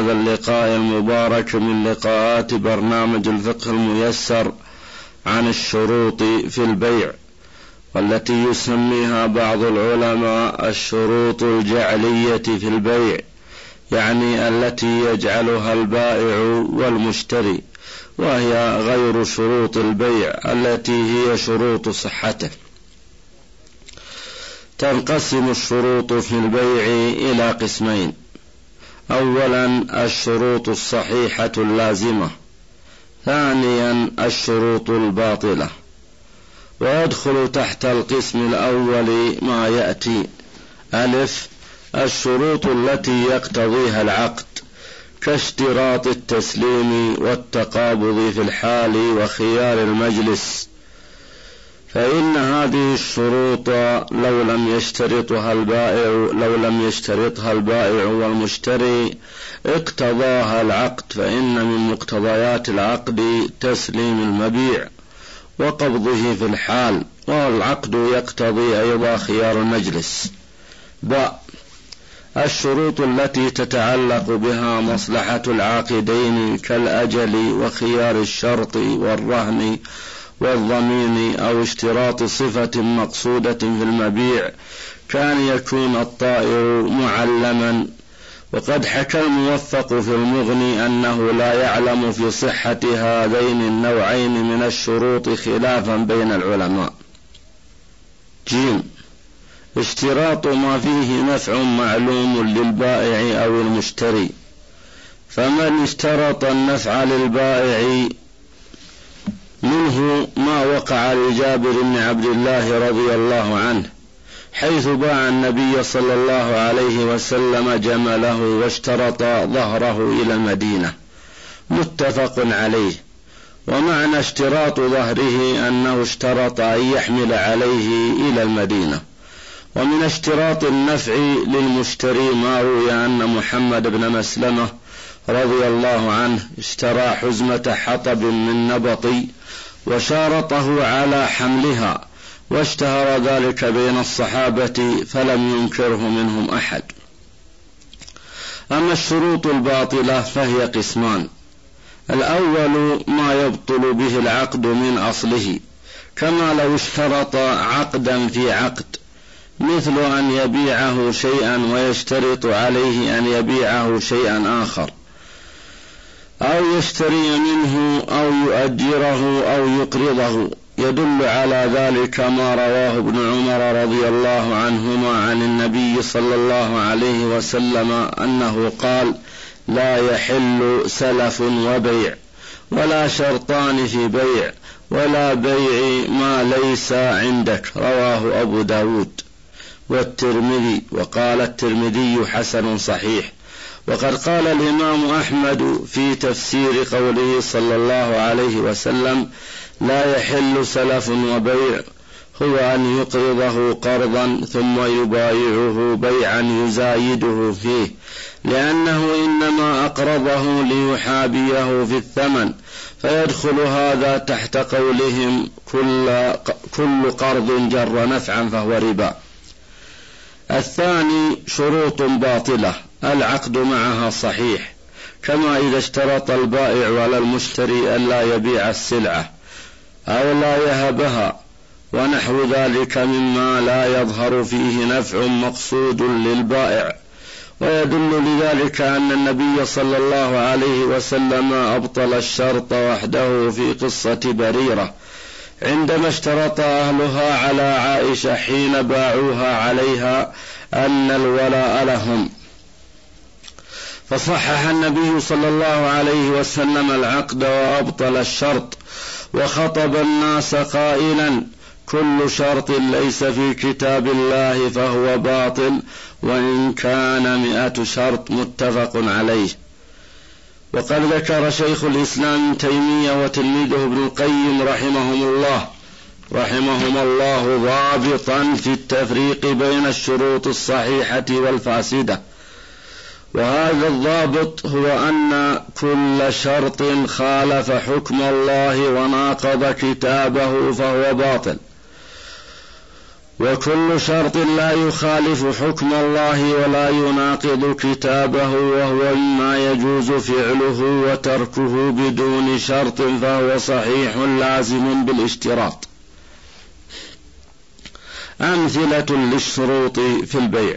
هذا اللقاء المبارك من لقاءات برنامج الفقه الميسر عن الشروط في البيع، والتي يسميها بعض العلماء الشروط الجعلية في البيع، يعني التي يجعلها البائع والمشتري، وهي غير شروط البيع التي هي شروط صحته. تنقسم الشروط في البيع إلى قسمين: أولا الشروط الصحيحة اللازمة، ثانيا الشروط الباطلة. ويدخل تحت القسم الأول ما يأتي: ألف، الشروط التي يقتضيها العقد، كاشتراط التسليم والتقابض في الحال وخيار المجلس، فإن هذه الشروط لو لم يشترطها البائع والمشتري اقتضاها العقد، فإن من مقتضيات العقد تسليم المبيع وقبضه في الحال، والعقد يقتضي أيضا خيار المجلس. الشروط التي تتعلق بها مصلحة العاقدين كالأجل وخيار الشرط والرهن والضمين، أو اشتراط صفة مقصودة في المبيع كان يكون الطائر معلما. وقد حكى الموفق في المغني أنه لا يعلم في صحة هذين النوعين من الشروط خلافا بين العلماء. جيم، اشتراط ما فيه نفع معلوم للبائع أو المشتري، فمن اشترط النفع للبائع منه ما وقع لجابر بن عبد الله رضي الله عنه، حيث باع النبي صلى الله عليه وسلم جمله واشترط ظهره إلى المدينة، متفق عليه. ومعنى اشتراط ظهره أنه اشترط أن يحمل عليه إلى المدينة. ومن اشتراط النفع للمشتري ما روي أن محمد بن مسلمة رضي الله عنه اشترى حزمة حطب من نبطي وشارطه على حملها، واشتهر ذلك بين الصحابة فلم ينكره منهم أحد. أما الشروط الباطلة فهي قسمان: الأول ما يبطل به العقد من أصله، كما لو اشترط عقدا في عقد، مثل أن يبيعه شيئا ويشترط عليه أن يبيعه شيئا آخر، أو يشتري منه أو يؤجره أو يقرضه. يدل على ذلك ما رواه ابن عمر رضي الله عنهما عن النبي صلى الله عليه وسلم أنه قال: لا يحل سلف وبيع، ولا شرطان في بيع، ولا بيع ما ليس عندك. رواه أبو داود والترمذي، وقال الترمذي حسن صحيح. وقد قال الإمام أحمد في تفسير قوله صلى الله عليه وسلم: لا يحل سلف وبيع، هو أن يقرضه قرضا ثم يبايعه بيعا يزايده فيه، لأنه إنما أقرضه ليحابيه في الثمن، فيدخل هذا تحت قولهم: كل قرض جر نفعا فهو ربا. الثاني شروط باطلة العقد معها صحيح، كما إذا اشترط البائع على المشتري ألا يبيع السلعة أو لا يهبها، ونحو ذلك مما لا يظهر فيه نفع مقصود للبائع. ويدل لذلك أن النبي صلى الله عليه وسلم أبطل الشرط وحده في قصة بريرة، عندما اشترط أهلها على عائشة حين باعوها عليها أن الولاء لهم، فصحح النبي صلى الله عليه وسلم العقد وأبطل الشرط، وخطب الناس قائلا: كل شرط ليس في كتاب الله فهو باطل، وإن كان 100 شرط. متفق عليه. وقد ذكر شيخ الإسلام تيمية وتلميذه ابن القيم رحمهم الله ضابطا في التفريق بين الشروط الصحيحة والفاسدة، وهذا الضابط هو أن كل شرط خالف حكم الله وناقض كتابه فهو باطل، وكل شرط لا يخالف حكم الله ولا يناقض كتابه وهو مما يجوز فعله وتركه بدون شرط فهو صحيح لازم بالاشتراط. أمثلة للشروط في البيع: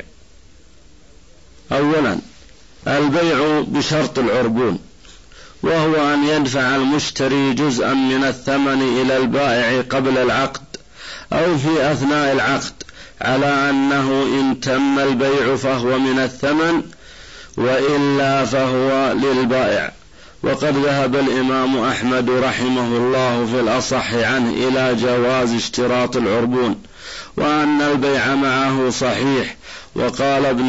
أولا البيع بشرط العربون، وهو أن يدفع المشتري جزءا من الثمن إلى البائع قبل العقد أو في أثناء العقد، على أنه إن تم البيع فهو من الثمن وإلا فهو للبائع. وقد ذهب الإمام أحمد رحمه الله في الأصح عنه إلى جواز اشتراط العربون وأن البيع معه صحيح. وقال ابن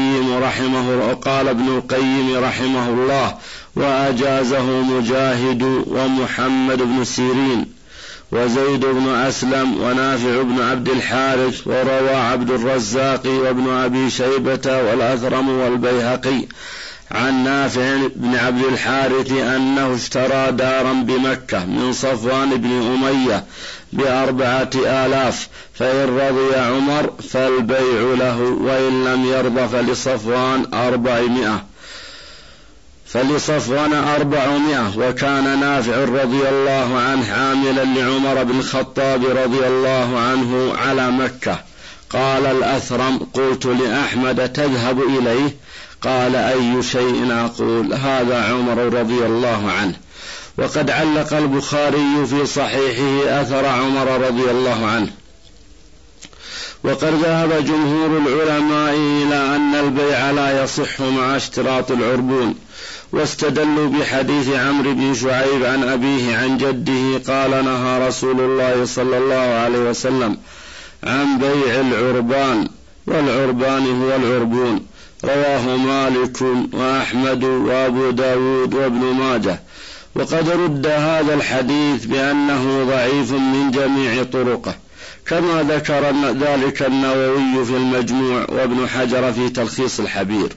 القيم رحمه الله وأجازه مجاهد ومحمد بن سيرين وزيد بن أسلم ونافع بن عبد الحارث، وروى عبد الرزاق وابن أبي شيبة والأثرم والبيهقي عن نافع بن عبد الحارث أنه اشترى دارا بمكة من صفوان بن أمية ب4,000، فإن رضي عمر فالبيع له، وإن لم يرضى فلصفوان 400. وكان نافع رضي الله عنه عاملا لعمر بن الخطاب رضي الله عنه على مكة. قال الأثرم: قلت لأحمد: تذهب إليه؟ قال: أي شيء أقول؟ هذا عمر رضي الله عنه. وقد علق البخاري في صحيحه أثر عمر رضي الله عنه. وقد ذهب جمهور العلماء إلى أن البيع لا يصح مع اشتراط العربون، واستدلوا بحديث عمرو بن شعيب عن أبيه عن جده قال: نهى رسول الله صلى الله عليه وسلم عن بيع العربان، والعربان هو العربون. رواه مالك وأحمد وأبو داود وابن ماجه. وقد رد هذا الحديث بأنه ضعيف من جميع طرقه، كما ذكر ذلك النووي في المجموع وابن حجر في تلخيص الحبير.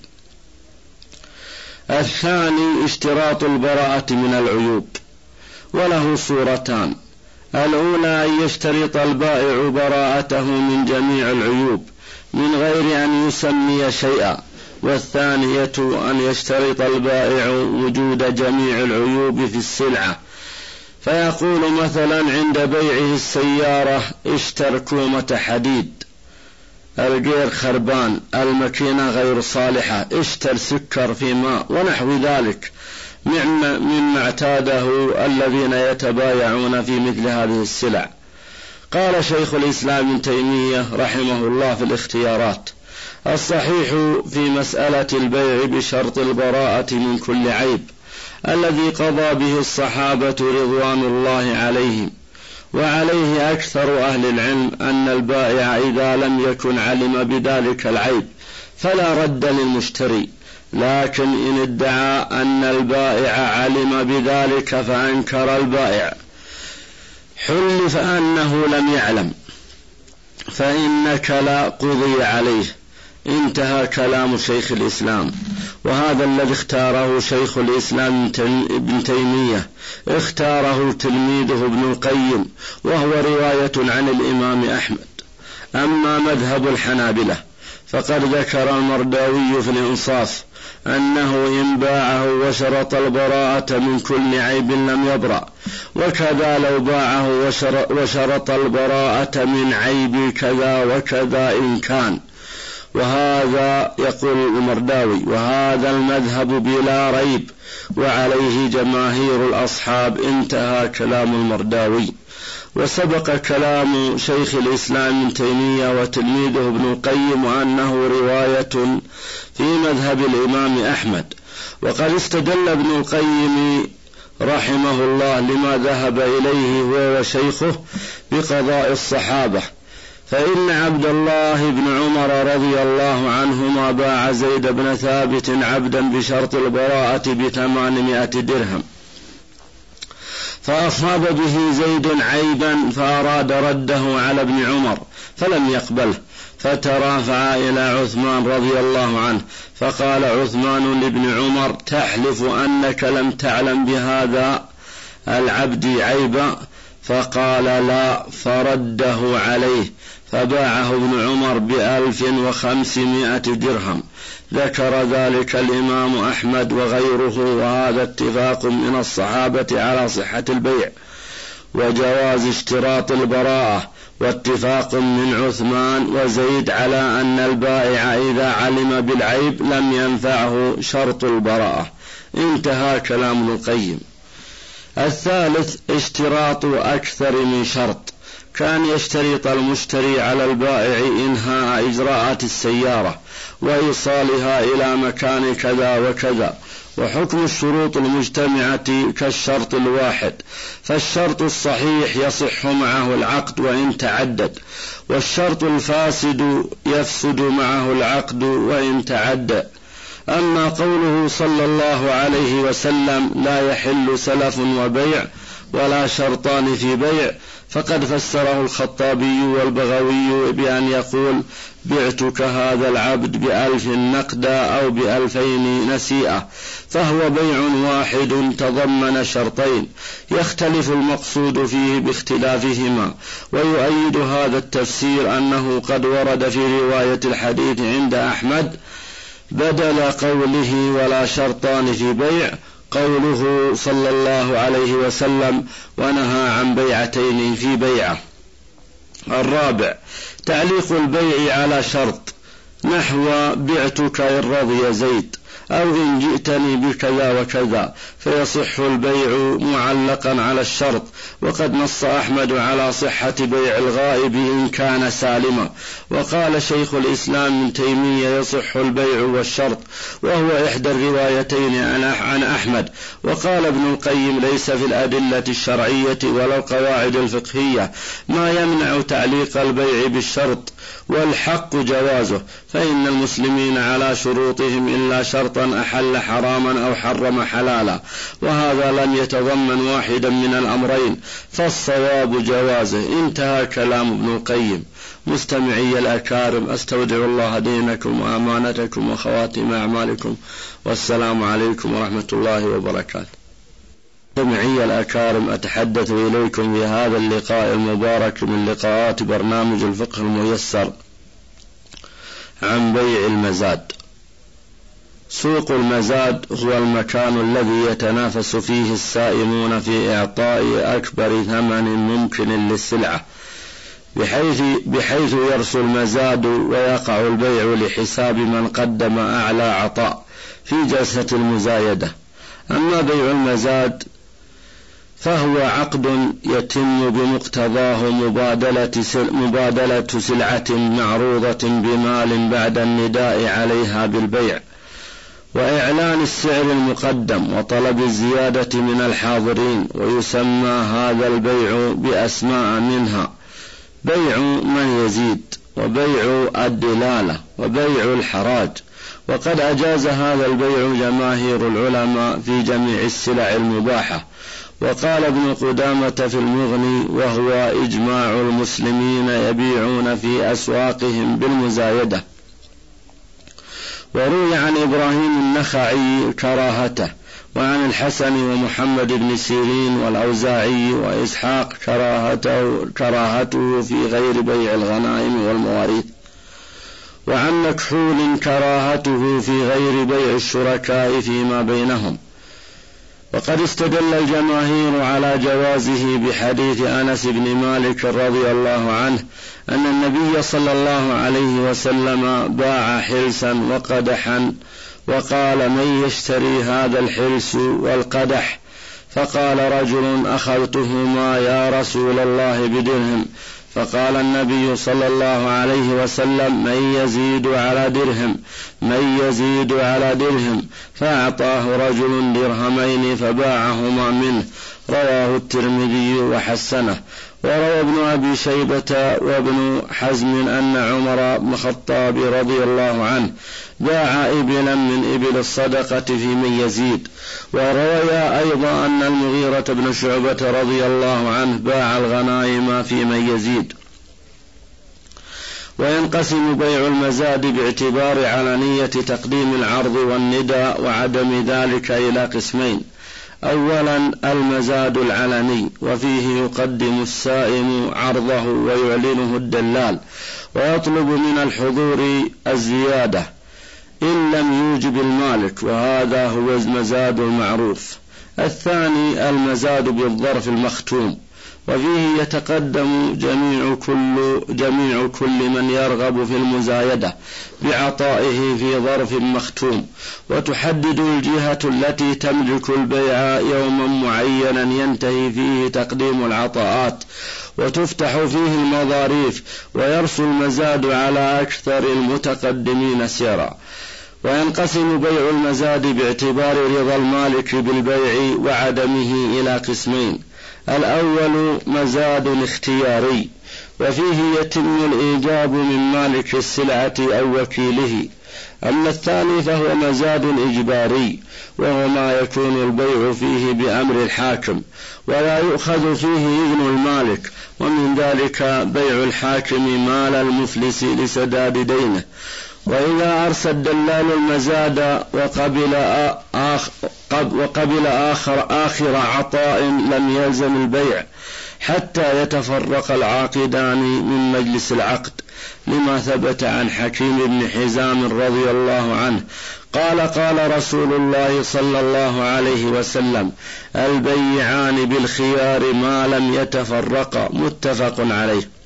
الثاني اشتراط البراءة من العيوب، وله صورتان: الأولى أن يشترط البائع براءته من جميع العيوب من غير أن يسمي شيئا، والثانية أن يشترط البائع وجود جميع العيوب في السلعة، فيقول مثلا عند بيعه السيارة: اشتر كومة حديد، الجير خربان، الماكينة غير صالحة، اشتر سكر في ماء، ونحو ذلك مما اعتاده الذين يتبايعون في مثل هذه السلع. قال شيخ الإسلام ابن تيمية رحمه الله في الاختيارات: الصحيح في مسألة البيع بشرط البراءة من كل عيب الذي قضى به الصحابة رضوان الله عليهم، وعليه أكثر أهل العلم، أن البائع إذا لم يكن علم بذلك العيب فلا رد للمشتري، لكن إن ادعى أن البائع علم بذلك فأنكر البائع حلف أنه لم يعلم فإنك لا قضي عليه. انتهى كلام شيخ الإسلام. وهذا الذي اختاره شيخ الإسلام ابن تيمية اختاره تلميذه ابن القيم، وهو رواية عن الإمام أحمد. أما مذهب الحنابلة فقد ذكر المرداوي في الإنصاف أنه إن باعه وشرط البراءة من كل عيب لم يبرأ، وكذا لو باعه وشرط البراءة من عيب كذا وكذا إن كان. وهذا يقول المرداوي: وهذا المذهب بلا ريب وعليه جماهير الأصحاب. انتهى كلام المرداوي. وسبق كلام شيخ الإسلام ابن تيمية وتلميذه ابن القيم وأنه رواية في مذهب الإمام أحمد. وقد استدل ابن القيم رحمه الله لما ذهب إليه هو وشيخه بقضاء الصحابة، فإن عبد الله بن عمر رضي الله عنهما باع زيد بن ثابت عبدا بشرط البراءة ب800 درهم، فأصاب به زيد عيبا فأراد رده على ابن عمر فلم يقبله، فترافع إلى عثمان رضي الله عنه، فقال عثمان لابن عمر: تحلف أنك لم تعلم بهذا العبد عيبا؟ فقال: لا، فرده عليه، فباعه ابن عمر ب1500 درهم. ذكر ذلك الإمام أحمد وغيره، وهذا اتفاق من الصحابة على صحة البيع وجواز اشتراط البراءة، واتفاق من عثمان وزيد على أن البائع إذا علم بالعيب لم ينفعه شرط البراءة. انتهى كلام ابن القيم. الثالث اشتراط أكثر من شرط. كان يشترط المشتري على البائع إنهاء إجراءات السيارة وإيصالها إلى مكان كذا وكذا، وحكم الشروط المجتمعة كالشرط الواحد، فالشرط الصحيح يصح معه العقد وإن تعدد، والشرط الفاسد يفسد معه العقد وإن تعدد. أما قوله صلى الله عليه وسلم لا يحل سلف وبيع ولا شرطان في بيع، فقد فسره الخطابي والبغوي بأن يقول بعتك هذا العبد ب1000 نقدا أو ب2000 نسيئة، فهو بيع واحد تضمن شرطين يختلف المقصود فيه باختلافهما. ويؤيد هذا التفسير أنه قد ورد في رواية الحديث عند أحمد بدل قوله ولا شرطان في بيع قوله صلى الله عليه وسلم ونهى عن بيعتين في بيعة. الرابع تعليق البيع على شرط، نحو بعتك إن رضي زيد، أو إن جئتني بكذا وكذا، فيصح البيع معلقا على الشرط. وقد نص أحمد على صحة بيع الغائب إن كان سالما، وقال شيخ الإسلام ابن تيمية يصح البيع والشرط، وهو إحدى الروايتين عن أحمد. وقال ابن القيم ليس في الأدلة الشرعية ولا القواعد الفقهية ما يمنع تعليق البيع بالشرط، والحق جوازه، فإن المسلمين على شروطهم إلا شرطا أحل حراما أو حرم حلالا، وهذا لم يتضمن واحدا من الأمرين، فالصواب جوازه. انتهى كلام ابن القيم. مستمعي الأكارم، أستودع الله دينكم وأمانتكم وخواتم أعمالكم، والسلام عليكم ورحمة الله وبركاته. مستمعي الأكارم، أتحدث إليكم في هذا اللقاء المبارك من لقاءات برنامج الفقه الميسر عن بيع المزاد. سوق المزاد هو المكان الذي يتنافس فيه السائمون في إعطاء أكبر ثمن ممكن للسلعة، بحيث يرسو المزاد ويقع البيع لحساب من قدم أعلى عطاء في جلسة المزايدة. أما بيع المزاد فهو عقد يتم بمقتضاه مبادلة سلعة معروضة بمال بعد النداء عليها بالبيع، وإعلان السعر المقدم وطلب الزيادة من الحاضرين. ويسمى هذا البيع بأسماء منها بيع من يزيد، وبيع الدلالة، وبيع الحراج. وقد أجاز هذا البيع جماهير العلماء في جميع السلع المباحة. وقال ابن قدامة في المغني وهو إجماع المسلمين يبيعون في أسواقهم بالمزايدة. وروي عن إبراهيم النخعي كراهته، وعن الحسن ومحمد بن سيرين والأوزاعي وإسحاق كراهته في غير بيع الغنائم والمواريث، وعن مكحول كراهته في غير بيع الشركاء فيما بينهم. وقد استدل الجماهير على جوازه بحديث أنس بن مالك رضي الله عنه أن النبي صلى الله عليه وسلم باع حلسا وقدحا، وقال من يشتري هذا الحلس والقدح؟ فقال رجل أخذتهما يا رسول الله بدرهم. فقال النبي صلى الله عليه وسلم من يزيد على درهم، من يزيد على درهم، فأعطاه رجل درهمين فباعهما منه. رواه الترمذي وحسنه. وروى ابن أبي شيبة وابن حزم أن عمر بن الخطاب رضي الله عنه باع إبلا من إبل الصدقة في من يزيد. وروى أيضا أن المغيرة بن شعبة رضي الله عنه باع الغنائم في من يزيد. وينقسم بيع المزاد باعتبار علنية تقديم العرض والنداء وعدم ذلك إلى قسمين: أولا المزاد العلني، وفيه يقدم السائم عرضه ويعلنه الدلال، ويطلب من الحضور الزيادة إن لم يوجب المالك، وهذا هو المزاد المعروف. الثاني المزاد بالظرف المختوم، وفيه يتقدم جميع كل من يرغب في المزايدة بعطائه في ظرف مختوم، وتحدد الجهة التي تملك البيع يوما معينا ينتهي فيه تقديم العطاءات، وتفتح فيه المظاريف، ويرسو المزاد على أكثر المتقدمين سيرا. وينقسم بيع المزاد باعتبار رضا المالك بالبيع وعدمه إلى قسمين: الأول مزاد اختياري، وفيه يتم الإيجاب من مالك السلعة أو وكيله. أما الثاني فهو مزاد إجباري، وهو ما يكون البيع فيه بأمر الحاكم ولا يؤخذ فيه إذن المالك، ومن ذلك بيع الحاكم مال المفلس لسداد دينه. وإذا أرسى الدلال المزاد وقبل آخر عطاء لم يلزم البيع حتى يتفرق العاقدان من مجلس العقد، لما ثبت عن حكيم بن حزام رضي الله عنه قال: قال رسول الله صلى الله عليه وسلم: البيعان بالخيار ما لم يتفرقا، متفق عليه.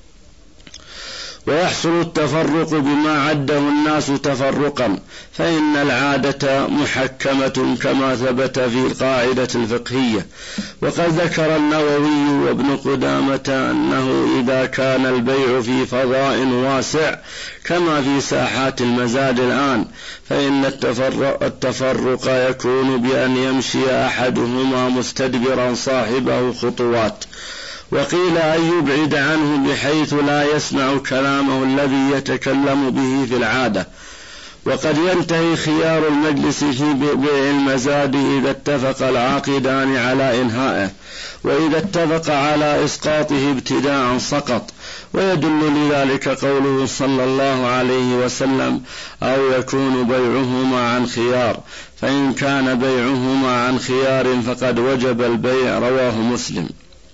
ويحصل التفرق بما عده الناس تفرقا، فإن العادة محكمة كما ثبت في القاعدة الفقهية. وقد ذكر النووي وابن قدامة أنه إذا كان البيع في فضاء واسع كما في ساحات المزاد الآن، فإن التفرق يكون بأن يمشي أحدهما مستدبرا صاحبه خطوات، وقيل أن يبعد عنه بحيث لا يسمع كلامه الذي يتكلم به في العادة. وقد ينتهي خيار المجلس في بيع المزاد إذا اتفق العاقدان على إنهائه، وإذا اتفق على إسقاطه ابتداء سقط. ويدل لذلك قوله صلى الله عليه وسلم: أو يكون بيعهما عن خيار، فإن كان بيعهما عن خيار فقد وجب البيع، رواه مسلم.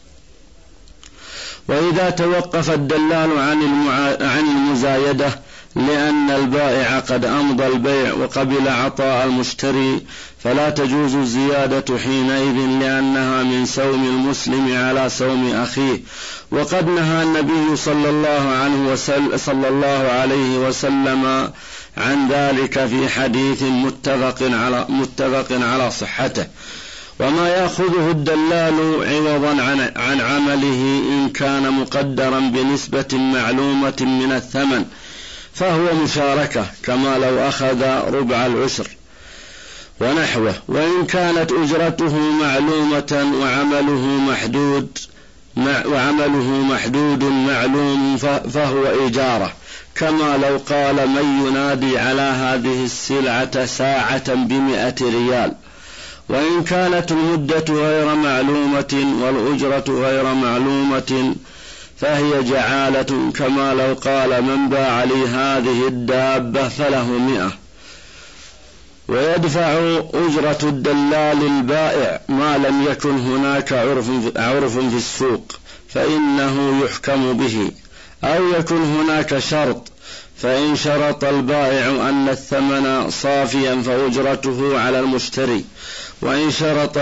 وإذا توقف الدلال عن المزايدة لأن البائع قد أمضى البيع وقبل عطاء المشتري، فلا تجوز الزيادة حينئذ، لأنها من سوم المسلم على سوم أخيه. وقد نهى النبي صلى الله عليه وسلم عن ذلك في حديث متفق على صحته. وما يأخذه الدلال عوضا عن عمله إن كان مقدرا بنسبة معلومة من الثمن فهو مشاركة، كما لو أخذ ربع العشر ونحوه. وإن كانت أجرته معلومة وعمله محدود معلوم فهو إجارة، كما لو قال: من ينادي على هذه السلعة ساعة ب100 ريال. وإن كانت المدة غير معلومة والأجرة غير معلومة فهي جعالة، كما لو قال: من باع لي هذه الدابة فله 100. ويدفع أجرة الدلال البائع ما لم يكن هناك عرف في السوق فإنه يحكم به، أو يكن هناك شرط، فإن شرط البائع أن الثمن صافيا فأجرته على المشتري، وإن شرط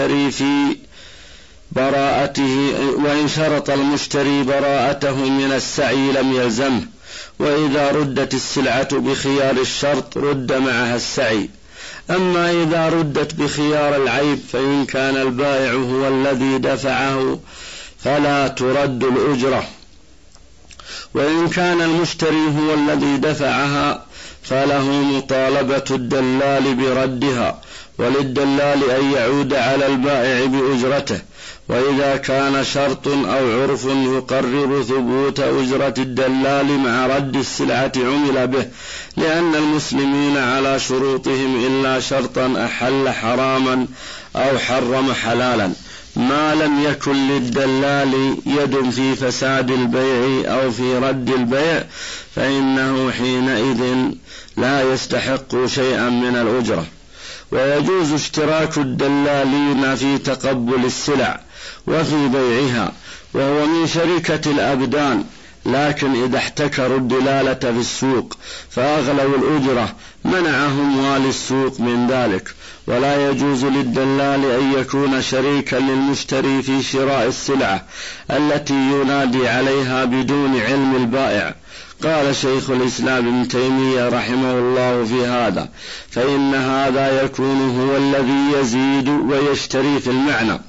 المشتري براءته من السعي لم يلزمه. وإذا ردت السلعة بخيار الشرط رد معها السعي. أما إذا ردت بخيار العيب فإن كان البائع هو الذي دفعه فلا ترد الأجرة، وإن كان المشتري هو الذي دفعها فله مطالبة الدلال بردها، وللدلال أن يعود على البائع بأجرته. وإذا كان شرط أو عرف يقرر ثبوت أجرة الدلال مع رد السلعة عمل به، لأن المسلمين على شروطهم إلا شرطا أحل حراما أو حرم حلالا، ما لم يكن للدلال يد في فساد البيع أو في رد البيع فإنه حينئذ لا يستحق شيئا من الأجرة. ويجوز اشتراك الدلالين في تقبل السلع وفي بيعها، وهو من شركة الأبدان، لكن إذا احتكروا الدلالة في السوق فأغلوا الأجرة منعهم والي السوق من ذلك. ولا يجوز للدلال أن يكون شريكا للمشتري في شراء السلعة التي ينادي عليها بدون علم البائع. قال شيخ الإسلام ابن تيمية رحمه الله في هذا: فإن هذا يكون هو الذي يزيد ويشتري في المعنى،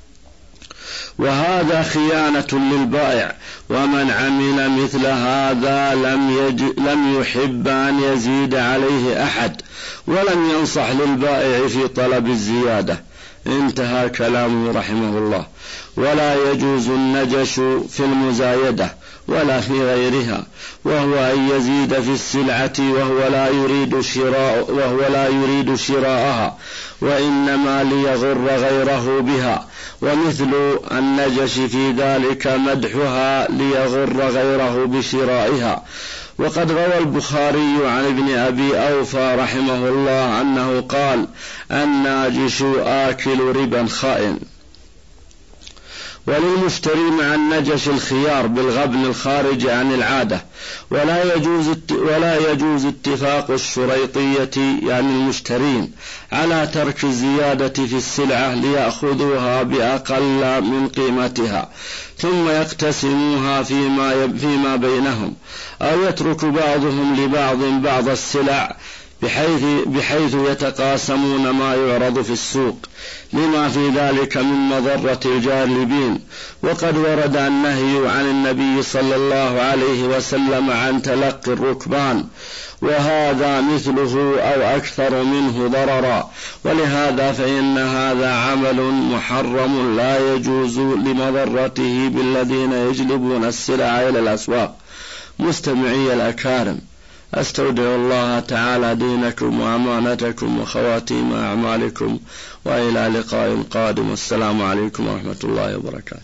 وهذا خيانة للبائع، ومن عمل مثل هذا لم يحب أن يزيد عليه أحد، ولم ينصح للبائع في طلب الزيادة. انتهى كلامه رحمه الله. ولا يجوز النجش في المزايدة ولا في غيرها، وهو أن يزيد في السلعة وهو لا يريد شراءها، وإنما ليغر غيره بها، ومثل النجش في ذلك مدحها ليغر غيره بشرائها. وقد روى البخاري عن ابن أبي أوفى رحمه الله أنه قال: الناجش آكل ربا خائن. وللمشتري مع النجش الخيار بالغبن الخارج عن العادة. ولا يجوز اتفاق الشريطية يعني المشترين على ترك الزيادة في السلعة ليأخذوها بأقل من قيمتها ثم يقتسموها فيما بينهم، أو يترك بعضهم لبعض بعض السلع بحيث يتقاسمون ما يعرض في السوق، لما في ذلك من مضرة الجالبين. وقد ورد النهي عن النبي صلى الله عليه وسلم عن تلقي الركبان، وهذا مثله أو أكثر منه ضررا، ولهذا فإن هذا عمل محرم لا يجوز لمضرته بالذين يجلبون السلع إلى الأسواق. مستمعي الأكارم، أستودع الله تعالى دينكم وأمانتكم وخواتيم أعمالكم، وإلى لقاء قادم. السلام عليكم ورحمة الله وبركاته.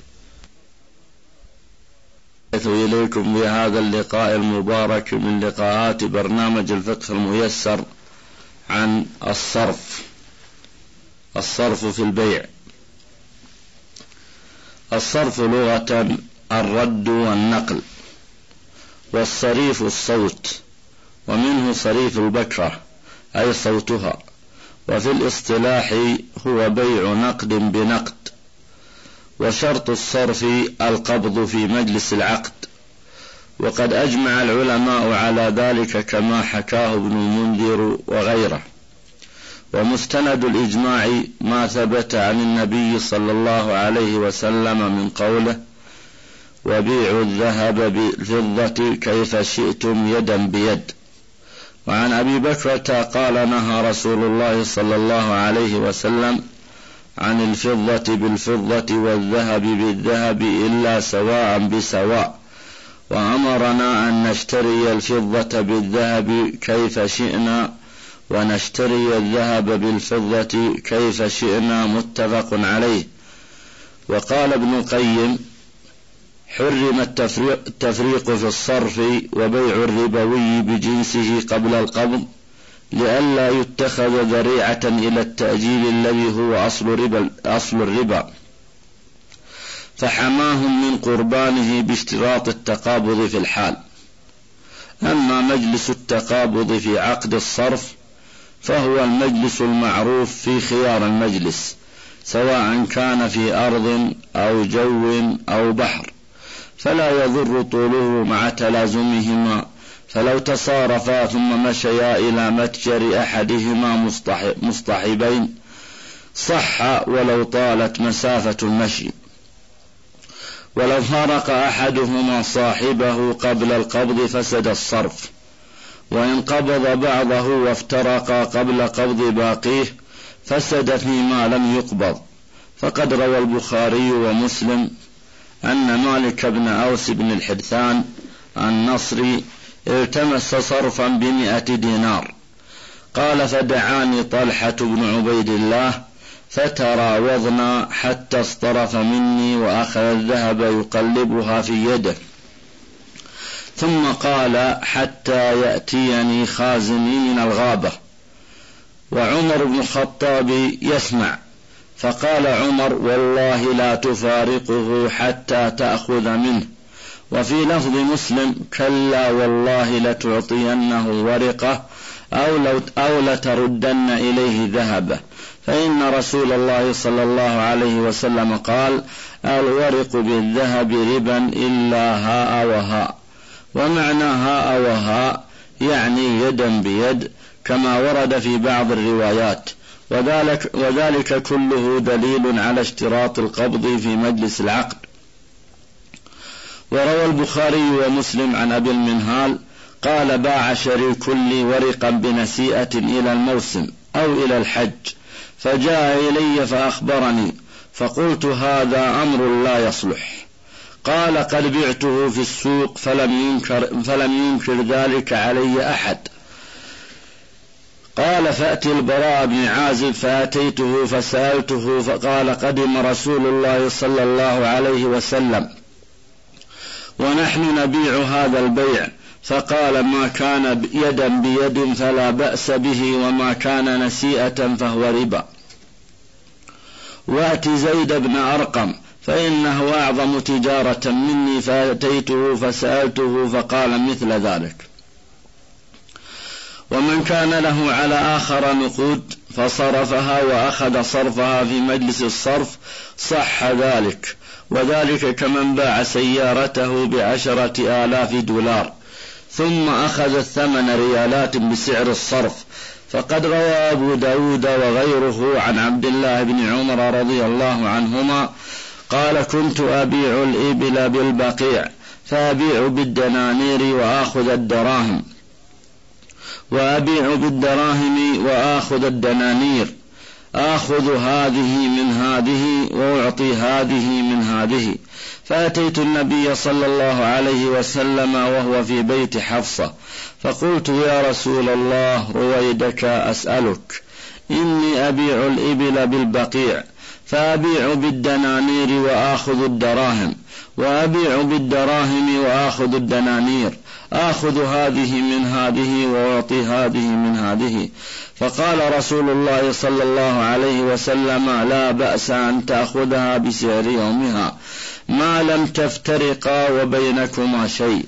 إليكم بهذا اللقاء المبارك من لقاءات برنامج الفقه الميسر عن الصرف في البيع. الصرف لغة الرد والنقل، والصريف الصوت، ومنه صريف البكرة أي صوتها، وفي الاصطلاح هو بيع نقد بنقد. وشرط الصرف القبض في مجلس العقد، وقد أجمع العلماء على ذلك كما حكاه ابن المنذر وغيره. ومستند الإجماع ما ثبت عن النبي صلى الله عليه وسلم من قوله: وبيعوا الذهب بالفضة كيف شئتم يدا بيد. وعن أبي بكرة قال: نهى رسول الله صلى الله عليه وسلم عن الفضة بالفضة والذهب بالذهب إلا سواء بسواء، وأمرنا أن نشتري الفضة بالذهب كيف شئنا ونشتري الذهب بالفضة كيف شئنا، متفق عليه. وقال ابن القيم: حرم التفريق في الصرف وبيع الربوي بجنسه قبل القبض، لئلا يتخذ ذريعة إلى التأجيل الذي هو أصل الربا، فحماهم من قربانه باشتراط التقابض في الحال. أما مجلس التقابض في عقد الصرف فهو المجلس المعروف في خيار المجلس، سواء كان في أرض أو جو أو بحر، فلا يضر طوله مع تلازمهما، فلو تصارفا ثم مشيا إلى متجر أحدهما مصطحبين صح ولو طالت مسافة المشي. ولو فارق أحدهما صاحبه قبل القبض فسد الصرف، وإن قبض بعضه وافترقا قبل قبض باقيه فسد فيما لم يقبض. فقد روى البخاري ومسلم أن مالك بن أوس بن الحدثان النصري التمس صرفا ب100 دينار. قال: فدعاني طلحة بن عبيد الله فتراوضنا حتى اصطرف مني وأخذ الذهب يقلبها في يده، ثم قال: حتى يأتيني خازني من الغابة. وعمر بن الخطاب يسمع، فقال عمر: والله لا تفارقه حتى تأخذ منه. وفي لفظ مسلم: كلا والله لتعطينه ورقة أو لتردن إليه ذهبه، فإن رسول الله صلى الله عليه وسلم قال: الورق بالذهب ربا إلا هاء وهاء. ومعنى هاء وهاء يعني يدا بيد، كما ورد في بعض الروايات، وذلك كله دليل على اشتراط القبض في مجلس العقد. وروى البخاري ومسلم عن أبي المنهال قال: باع شريك لي ورقا بنسيئة إلى الموسم أو إلى الحج، فجاء إلي فأخبرني، فقلت: هذا أمر لا يصلح. قال: قد بعته في السوق فلم ينكر ذلك علي أحد. قال: فأتي البراء بن عازب، فأتيته فسألته، فقال: قدم رسول الله صلى الله عليه وسلم ونحن نبيع هذا البيع، فقال: ما كان يدا بيد فلا بأس به، وما كان نسيئة فهو ربا. وأتي زيد بن أرقم فإنه أعظم تجارة مني، فأتيته فسألته فقال مثل ذلك. ومن كان له على آخر نقود فصرفها وأخذ صرفها في مجلس الصرف صح ذلك، وذلك كمن باع سيارته ب10,000 $، ثم أخذ 8 ريالات بسعر الصرف. فقد روى أبو داود وغيره عن عبد الله بن عمر رضي الله عنهما قال: كنت أبيع الإبل بالبقيع، فأبيع بالدنانير وآخذ الدراهم، وأبيع بالدراهم وآخذ الدنانير، آخذ هذه من هذه وأعطي هذه من هذه. فأتيت النبي صلى الله عليه وسلم وهو في بيت حفصة، فقلت: يا رسول الله، رويدك أسألك، إني أبيع الإبل بالبقيع، فأبيع بالدنانير وآخذ الدراهم، وأبيع بالدراهم وآخذ الدنانير، آخذ هذه من هذه وأعطي هذه من هذه. فقال رسول الله صلى الله عليه وسلم: لا بأس أن تأخذها بسعر يومها ما لم تفترقا وبينكما شيء.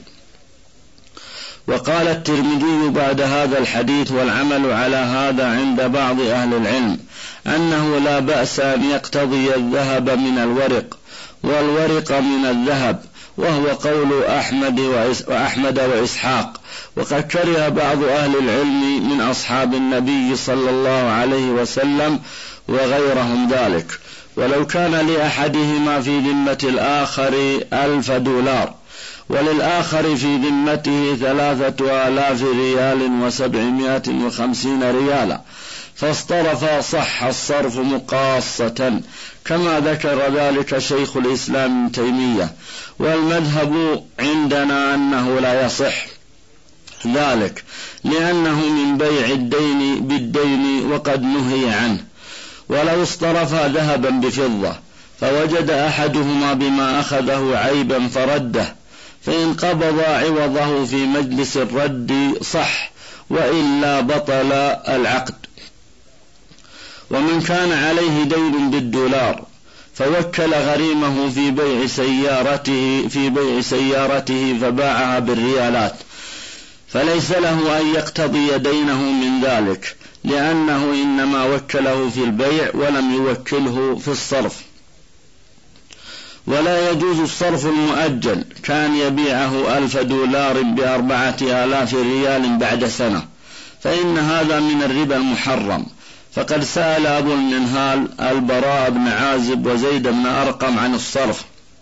وقال الترمذي بعد هذا الحديث: والعمل على هذا عند بعض أهل العلم أنه لا بأس أن يقتضي الذهب من الورق والورق من الذهب، وهو قول أحمد وإسحاق. وقد كره بعض أهل العلم من أصحاب النبي صلى الله عليه وسلم وغيرهم ذلك، ولو كان لأحدهما في ذمة الآخر $1,000 وللآخر في ذمته 3,000 ريال و750 ريالا، فاصطرفا صح الصرف مقاصة، كما ذكر ذلك شيخ الإسلام ابن تيمية. والمذهب عندنا أنه لا يصح ذلك، لأنه من بيع الدين بالدين وقد نهي عنه. ولو اصطرفا ذهبا بفضة فوجد أحدهما بما أخذه عيبا فرده، فإن قبض عوضه في مجلس الرد صح، وإلا بطل العقد. ومن كان عليه دين $1 فوكل غريمه في بيع سيارته فباعها بالريالات، فليس له أن يقتضي دينه من ذلك، لأنه إنما وكله في البيع ولم يوكله في الصرف. ولا يجوز الصرف المؤجل، كان يبيعه $1,000 ب4,000 ريال بعد سنة، فإن هذا من الربا المحرم. فقد سأل أبو المنهال البراء بن عازب وزيد بن أرقم عن الصرف،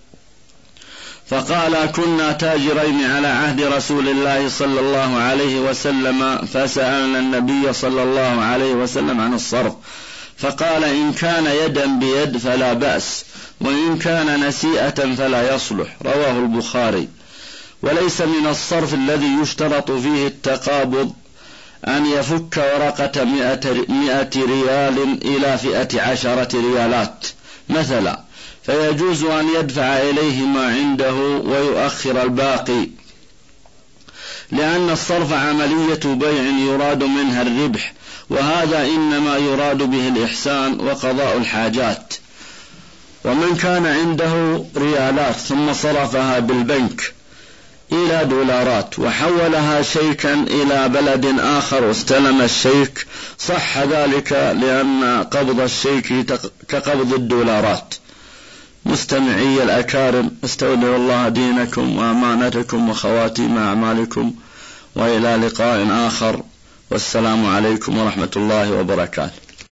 فقال: كنا تاجرين على عهد رسول الله صلى الله عليه وسلم، فسألنا النبي صلى الله عليه وسلم عن الصرف، فقال: إن كان يدا بيد فلا بأس، وإن كان نسيئة فلا يصلح. رواه البخاري. وليس من الصرف الذي يشترط فيه التقابض أن يفك ورقة 100 ريال إلى 10 ريالات مثلا، فيجوز أن يدفع إليه ما عنده ويؤخر الباقي، لأن الصرف عملية بيع يراد منها الربح، وهذا إنما يراد به الإحسان وقضاء الحاجات. ومن كان عنده ريالات ثم صرفها بالبنك إلى دولارات وحولها شيكا إلى بلد آخر واستلم الشيك، صح ذلك لأن قبض الشيك كقبض الدولارات. مستمعي الأكارم، استودع الله دينكم وأمانتكم وخواتيم أعمالكم، وإلى لقاء آخر، والسلام عليكم ورحمة الله وبركاته.